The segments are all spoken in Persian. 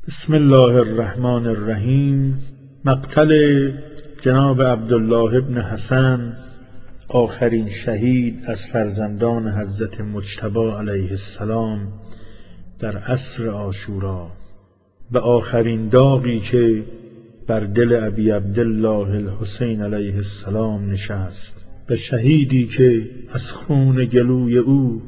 بسم الله الرحمن الرحیم. مقتل جناب عبدالله ابن حسن، آخرین شهید از فرزندان حضرت مجتبی علیه السلام در عصر عاشورا و آخرین داغی که بر دل ابی عبدالله الحسین علیه السلام نشست و شهیدی که از خون گلوی او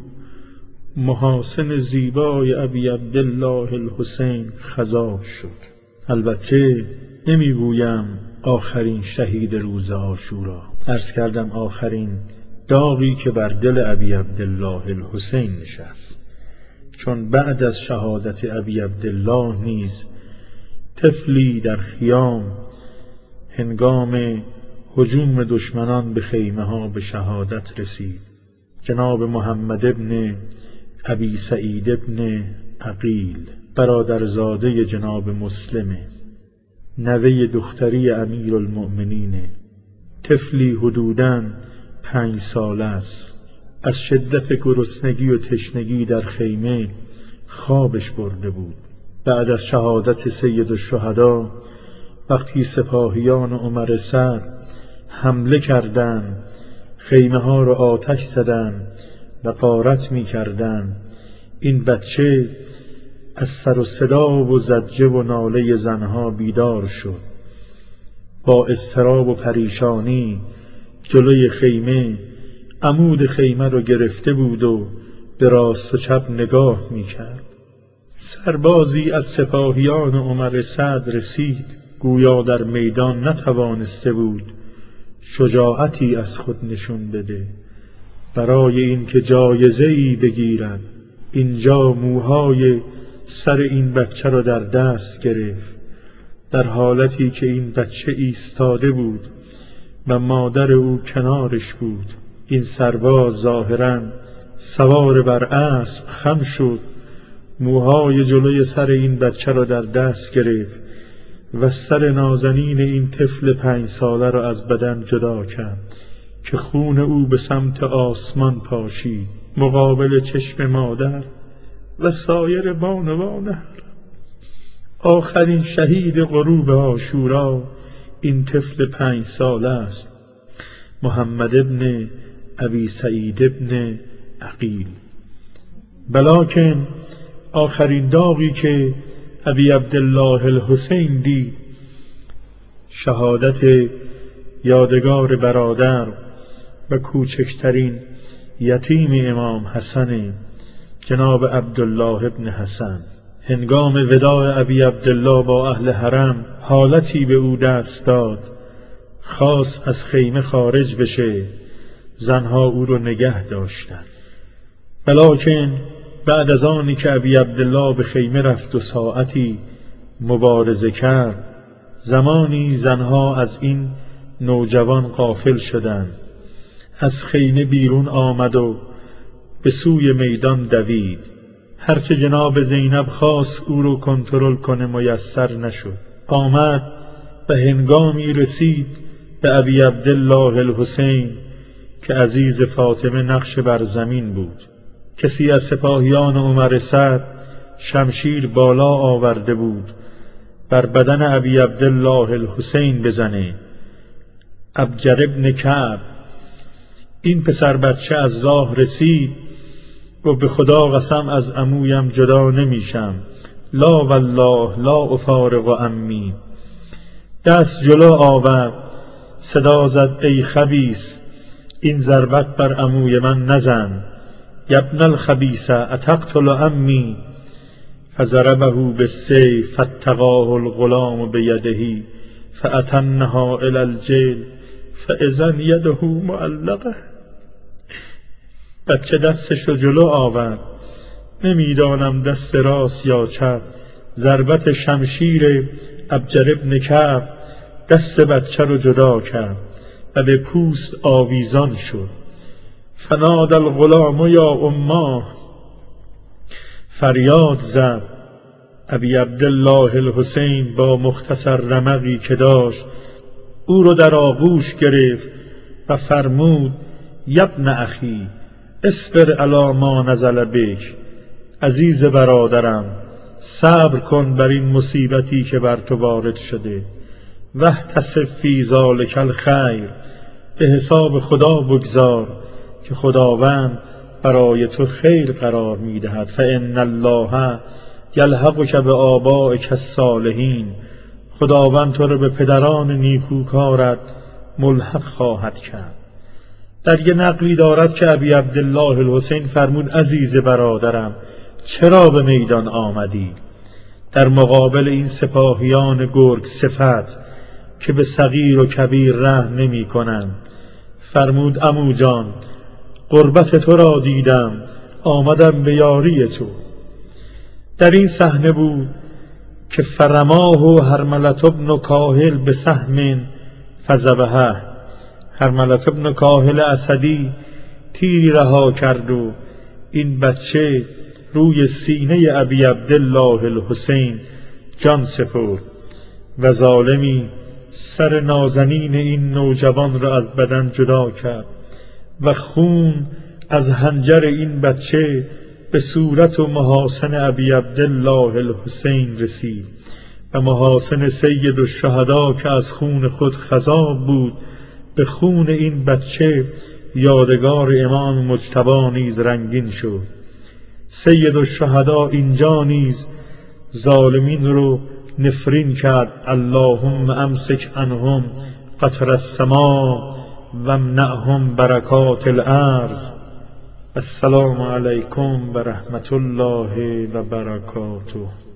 محاسن زیبای ابی عبدالله الحسین خضاب شد. البته نمیگویم آخرین شهید روز عاشورا، عرض کردم آخرین داغی که بر دل ابی عبدالله الحسین نشست، چون بعد از شهادت ابی عبدالله نیز طفلی در خیام هنگام هجوم دشمنان به خیمه ها به شهادت رسید. جناب محمد ابن ابی سعید ابن عقیل، برادرزاده جناب مسلم، نوه دختری امیرالمؤمنین، طفلی حدوداً 5 ساله است. از شدت گرسنگی و تشنگی در خیمه خوابش برده بود. بعد از شهادت سید الشهدا وقتی سپاهیان عمر سعد حمله کردند، خیمه ها را آتش زدند و غارت می کردند، این بچه از سر و صدا و زجه و ناله زنها بیدار شد. با اضطراب و پریشانی جلوی خیمه عمود خیمه رو گرفته بود و به راست و چپ نگاه می کرد. سربازی از سپاهیان عمر سعد رسید، گویا در میدان نتوانسته بود شجاعتی از خود نشون بده. برای اینکه جایزه‌ای بگیرد اینجا موهای سر این بچه را در دست گرفت، در حالتی که این بچه ایستاده بود و مادر او کنارش بود. این سرباز ظاهراً سوار بر اسب خم شد، موهای جلوی سر این بچه را در دست گرفت و سر نازنین این طفل 5 ساله را از بدن جدا کرد که خون او به سمت آسمان پاشید مقابل چشم مادر و سایر بانوان حرم. آخرین شهید غروب عاشورا این طفل 5 ساله است، محمد ابن ابی سعید ابن عقیل. ولکن آخرین داغی که ابی عبدالله الحسین دید شهادت یادگار برادر و کوچکترین یتیم امام حسن جناب عبدالله ابن حسن. هنگام وداع ابی عبدالله با اهل حرم حالتی به او دست داد، خواست از خیمه خارج بشه، زنها او رو نگه داشتند. ولکن بعد از آنی که ابی عبدالله به خیمه رفت و ساعتی مبارزه کرد، زمانی زنها از این نوجوان غافل شدند. از خیمه بیرون آمد و به سوی میدان دوید. هرچه جناب زینب خواست او رو کنترل کنه میسر نشد. آمد و هنگامی رسید به ابی عبدالله الحسین که عزیز فاطمه نقش بر زمین بود. کسی از سپاهیان عمر سعد شمشیر بالا آورده بود بر بدن ابی عبدالله الحسین بزنه. ابجر ابن کعب، این پسر بچه از راه رسید و به خدا قسم از عمویم جدا نمیشم، لا والله لا افارق عمی. دست جلو آورد، صدا زد ای خبیث، این ضربت بر عموی من نزن. یبن الخبیث اتقتل عمی، فضربه بالسیف فاتقاه الغلام بیده فاتنها الی الجلد فاذا یده معلقه. بچه دستش رو جلو آورد، نمیدانم دست راست یا چپ، ضربت شمشیر ابجر ابن کعب دست بچه رو جدا کرد و به پوست آویزان شد. فنادى الغلام یا اماه، فریاد زد. ابی عبدالله الحسین با مختصر رمقی که داشت او رو در آغوش گرفت و فرمود یبن اخی اصبر علی ما نزل بک، عزیز برادرم صبر کن بر این مصیبتی که بر تو وارد شده. واحتسب فی ذلک الخیر، به حساب خدا بگذار که خداوند برای تو خیر قرار می‌دهد. فإن الله یلحقک بآبائک الصالحین، خداوند تو را به پدران نیکوکارت ملحق خواهد کرد. در یه نقلی دارد که ابی عبدالله الحسین فرمود عزیز برادرم چرا به میدان آمدی؟ در مقابل این سپاهیان گرگ صفت که به صغیر و کبیر رحم نمی کنند. فرمود عمو جان قربت تو را دیدم، آمدم به یاری تو. در این صحنه بود که فرماه هرملة بن کاهل به سهم فذبحه. هرملة بن کاهل اسدی تیری رها کرد و این بچه روی سینه ابی عبدالله الحسین جان سپرد و ظالمی سر نازنین این نوجوان را از بدن جدا کرد و خون از حنجر این بچه به صورت و محاسن ابی عبدالله الحسین رسید و محاسن سید الشهدا که از خون خود خضاب بود به خون این بچه یادگار امام مجتبی نیز رنگین شد. سید الشهدا اینجا نیز ظالمین رو نفرین کرد. اللهم امسک عنهم قطر السماء و امنعهم برکات الارض. السلام علیکم و رحمت الله و برکاته.